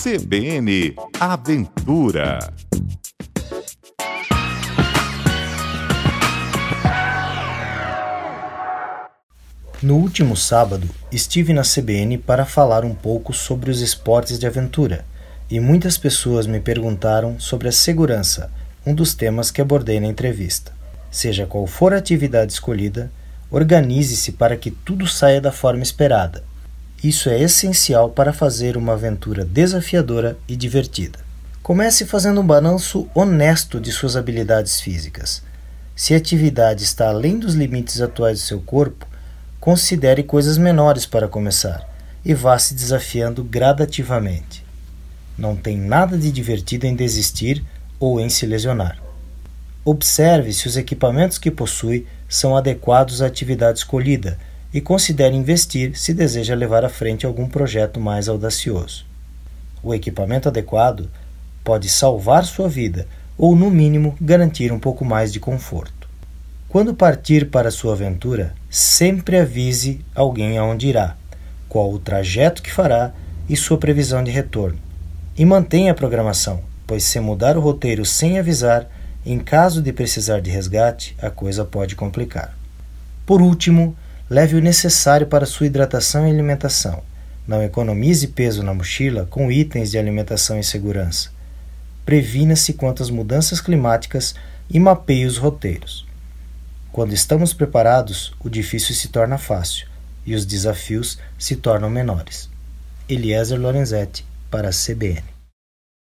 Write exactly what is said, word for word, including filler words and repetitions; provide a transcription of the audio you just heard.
C B N Aventura. No último sábado, estive na C B N para falar um pouco sobre os esportes de aventura, e muitas pessoas me perguntaram sobre a segurança, um dos temas que abordei na entrevista. Seja qual for a atividade escolhida, organize-se para que tudo saia da forma esperada. Isso é essencial para fazer uma aventura desafiadora e divertida. Comece fazendo um balanço honesto de suas habilidades físicas. Se a atividade está além dos limites atuais do seu corpo, considere coisas menores para começar e vá se desafiando gradativamente. Não tem nada de divertido em desistir ou em se lesionar. Observe se os equipamentos que possui são adequados à atividade escolhida e considere investir se deseja levar à frente algum projeto mais audacioso. O equipamento adequado pode salvar sua vida ou, no mínimo, garantir um pouco mais de conforto. Quando partir para sua aventura, sempre avise alguém aonde irá, qual o trajeto que fará e sua previsão de retorno. E mantenha a programação, pois se mudar o roteiro sem avisar, em caso de precisar de resgate, a coisa pode complicar. Por último, leve o necessário para sua hidratação e alimentação. Não economize peso na mochila com itens de alimentação e segurança. Previna-se quanto às mudanças climáticas e mapeie os roteiros. Quando estamos preparados, o difícil se torna fácil e os desafios se tornam menores. Eliezer Lorenzetti, para a C B N.